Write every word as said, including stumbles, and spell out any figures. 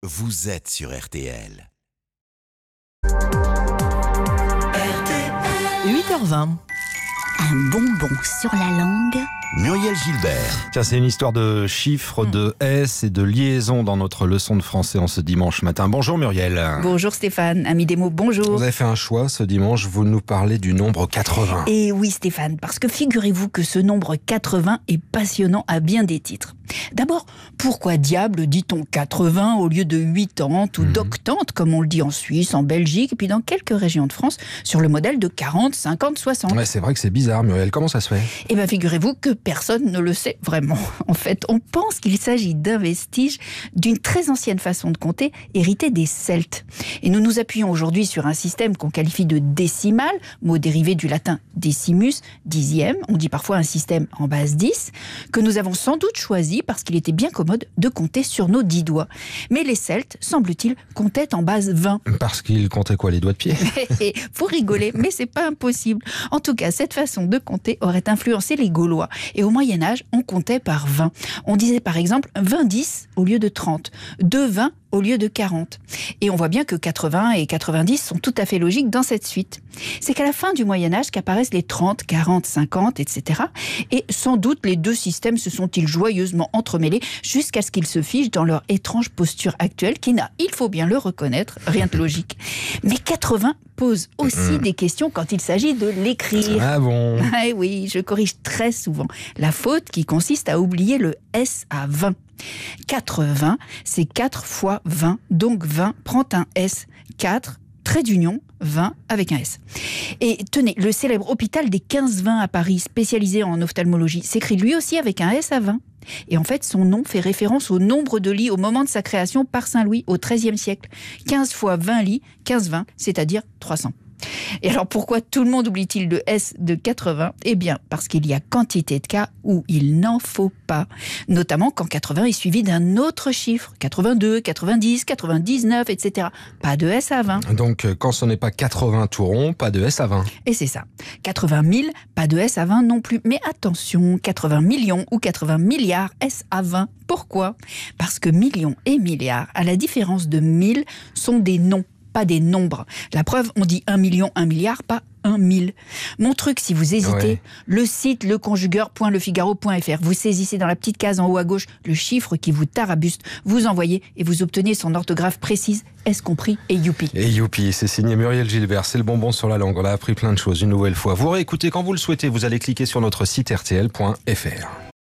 vous êtes sur R T L. huit heures vingt. Un bonbon sur la langue. Muriel Gilbert. Tiens, c'est une histoire de chiffres, de S et de liaison dans notre leçon de français en ce dimanche matin. Bonjour Muriel. Bonjour Stéphane, ami des mots, bonjour. Vous avez fait un choix ce dimanche, vous nous parlez du nombre quatre-vingts. Et oui Stéphane, parce que figurez-vous que ce nombre quatre-vingts est passionnant à bien des titres. D'abord, pourquoi diable dit-on quatre-vingts au lieu de quatre-vingts ou mmh. d'octante, comme on le dit en Suisse, en Belgique, et puis dans quelques régions de France, sur le modèle de quarante, cinquante, soixante. Ouais, c'est vrai que c'est bizarre Muriel, comment ça se fait ? Eh bien figurez-vous que personne ne le sait vraiment. En fait, on pense qu'il s'agit d'un vestige d'une très ancienne façon de compter héritée des Celtes. Et nous nous appuyons aujourd'hui sur un système qu'on qualifie de décimal, mot dérivé du latin decimus, dixième, on dit parfois un système en base dix, que nous avons sans doute choisi parce qu'il était bien commode de compter sur nos dix doigts. Mais les Celtes, semble-t-il, comptaient en base vingt. Parce qu'ils comptaient quoi, les doigts de pied ? Faut rigoler, mais c'est pas impossible. En tout cas, cette façon de compter aurait influencé les Gaulois. Et au Moyen-Âge, on comptait par vingt. On disait par exemple vingt dix au lieu de trente, deux vingt au lieu de quarante. Et on voit bien que quatre-vingts et quatre-vingt-dix sont tout à fait logiques dans cette suite. C'est qu'à la fin du Moyen-Âge qu'apparaissent les trente, quarante, cinquante, et cetera. Et sans doute les deux systèmes se sont-ils joyeusement entremêlés jusqu'à ce qu'ils se figent dans leur étrange posture actuelle qui n'a, il faut bien le reconnaître, rien de logique. Mais quatre-vingts pose aussi mmh. des questions quand il s'agit de l'écrire. Ah bon ? Ah oui, je corrige très souvent la faute qui consiste à oublier le S à vingt. quatre-vingts, c'est quatre fois vingt, donc vingt prend un S. quatre, trait d'union, vingt avec un S. Et tenez, le célèbre hôpital des quinze vingt à Paris, spécialisé en ophtalmologie, s'écrit lui aussi avec un S à vingt. Et en fait, son nom fait référence au nombre de lits au moment de sa création par Saint-Louis au treizième siècle. quinze fois vingt lits, quinze vingt, c'est-à-dire trois cents. Et alors pourquoi tout le monde oublie-t-il le S de quatre-vingts ? Eh bien, parce qu'il y a quantité de cas où il n'en faut pas. Notamment quand quatre-vingts est suivi d'un autre chiffre. quatre-vingt-deux, quatre-vingt-dix, quatre-vingt-dix-neuf, et cetera. Pas de S à vingt. Donc, quand ce n'est pas quatre-vingts tout rond, pas de S à vingt. Et c'est ça. quatre-vingt mille, pas de S à vingt non plus. Mais attention, quatre-vingts millions ou quatre-vingts milliards, S à vingt. Pourquoi ? Parce que millions et milliards, à la différence de mille, sont des noms, pas des nombres. La preuve, on dit un million, un milliard, pas un mille. Mon truc, si vous hésitez, ouais. le site leconjugueur point lefigaro point f r. Vous saisissez dans la petite case en haut à gauche le chiffre qui vous tarabuste, vous envoyez et vous obtenez son orthographe précise, est-ce compris, et youpi. Et youpi, c'est signé Muriel Gilbert, c'est le bonbon sur la langue. On a appris plein de choses une nouvelle fois. Vous réécoutez quand vous le souhaitez, vous allez cliquer sur notre site r t l point f r.